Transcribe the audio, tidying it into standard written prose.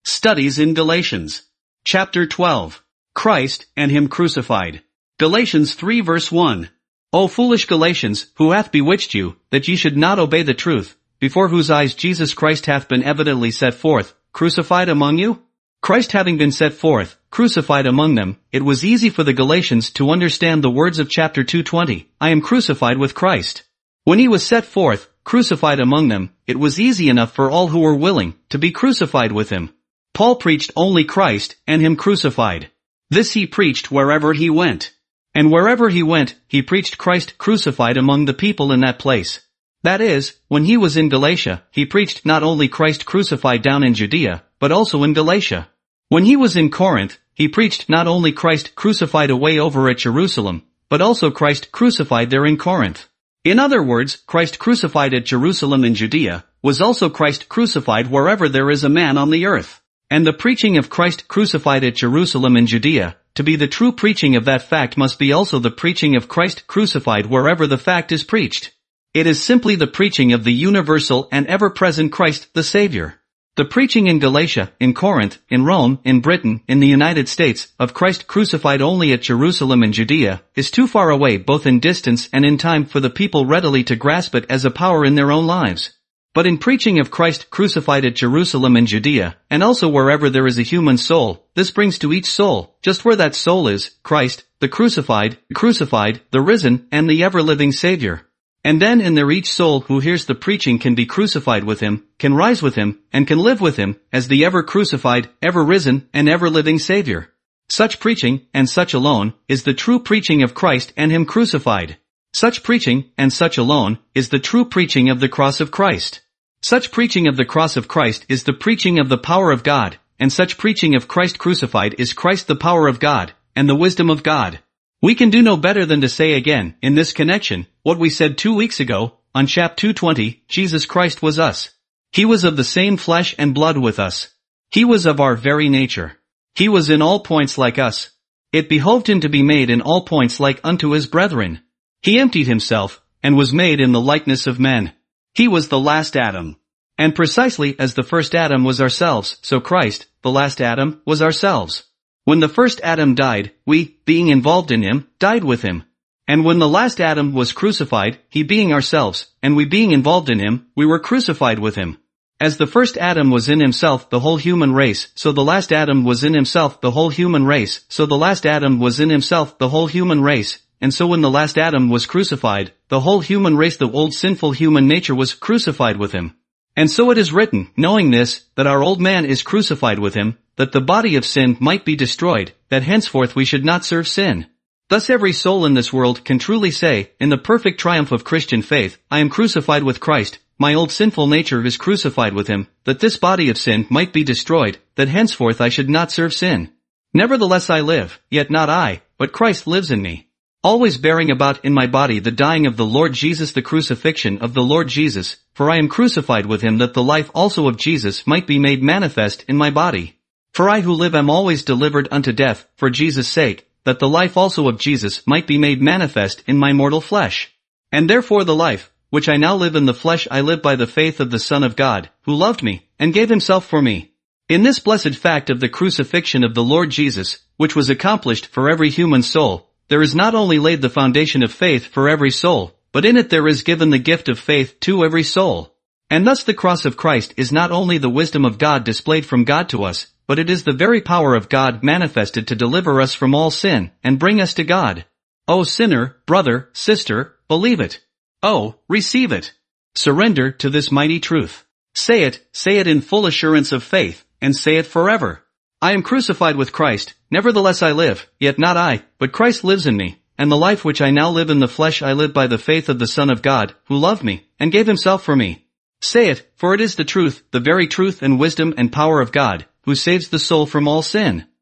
Studies in Galatians. Chapter 12. Christ and Him crucified. Galatians 3 verse 1. O foolish Galatians, who hath bewitched you, that ye should not obey the truth, before whose eyes Jesus Christ hath been evidently set forth, crucified among you? Christ having been set forth, crucified among them, it was easy for the Galatians to understand the words of chapter 2:20, I am crucified with Christ. When He was set forth, crucified among them, it was easy enough for all who were willing to be crucified with Him. Paul preached only Christ and Him crucified. This he preached wherever he went. And wherever he went, he preached Christ crucified among the people in that place. That is, when he was in Galatia, he preached not only Christ crucified down in Judea, but also in Galatia. When he was in Corinth, he preached not only Christ crucified away over at Jerusalem, but also Christ crucified there in Corinth. In other words, Christ crucified at Jerusalem in Judea, was also Christ crucified wherever there is a man on the earth. And the preaching of Christ crucified at Jerusalem in Judea, to be the true preaching of that fact must be also the preaching of Christ crucified wherever the fact is preached. It is simply the preaching of the universal and ever-present Christ the Savior. The preaching in Galatia, in Corinth, in Rome, in Britain, in the United States, of Christ crucified only at Jerusalem and Judea, is too far away both in distance and in time for the people readily to grasp it as a power in their own lives. But in preaching of Christ crucified at Jerusalem and Judea, and also wherever there is a human soul, this brings to each soul, just where that soul is, Christ, the crucified, the risen, and the ever-living Savior. And then in there each soul who hears the preaching can be crucified with Him, can rise with Him, and can live with Him, as the ever-crucified, ever-risen, and ever-living Savior. Such preaching, and such alone, is the true preaching of Christ and Him crucified. Such preaching, and such alone, is the true preaching of the cross of Christ. Such preaching of the cross of Christ is the preaching of the power of God, and such preaching of Christ crucified is Christ the power of God, and the wisdom of God. We can do no better than to say again, in this connection, what we said 2 weeks ago, on chapter 220, Jesus Christ was us. He was of the same flesh and blood with us. He was of our very nature. He was in all points like us. It behoved Him to be made in all points like unto His brethren. He emptied Himself, and was made in the likeness of men. He was the last Adam. And precisely as the first Adam was ourselves, so Christ, the last Adam, was ourselves. When the first Adam died, we, being involved in him, died with him. And when the last Adam was crucified, he being ourselves, and we being involved in him, we were crucified with him. As the first Adam was in himself the whole human race, so the last Adam was in himself the whole human race, so the last Adam was in himself the whole human race. And so when the last Adam was crucified, the whole human race, the old sinful human nature was crucified with him. And so it is written, knowing this, that our old man is crucified with him, that the body of sin might be destroyed, that henceforth we should not serve sin. Thus every soul in this world can truly say, in the perfect triumph of Christian faith, I am crucified with Christ, my old sinful nature is crucified with Him, that this body of sin might be destroyed, that henceforth I should not serve sin. Nevertheless I live, yet not I, but Christ lives in me. Always bearing about in my body the dying of the Lord Jesus, the crucifixion of the Lord Jesus, for I am crucified with Him that the life also of Jesus might be made manifest in my body. For I who live am always delivered unto death, for Jesus' sake, that the life also of Jesus might be made manifest in my mortal flesh. And therefore the life, which I now live in the flesh I live by the faith of the Son of God, who loved me, and gave Himself for me. In this blessed fact of the crucifixion of the Lord Jesus, which was accomplished for every human soul, there is not only laid the foundation of faith for every soul, but in it there is given the gift of faith to every soul. And thus the cross of Christ is not only the wisdom of God displayed from God to us, but it is the very power of God manifested to deliver us from all sin, and bring us to God. O sinner, brother, sister, believe it. Oh, receive it. Surrender to this mighty truth. Say it in full assurance of faith, and say it forever. I am crucified with Christ, nevertheless I live, yet not I, but Christ lives in me, and the life which I now live in the flesh I live by the faith of the Son of God, who loved me, and gave Himself for me. Say it, for it is the truth, the very truth and wisdom and power of God, who saves the soul from all sin.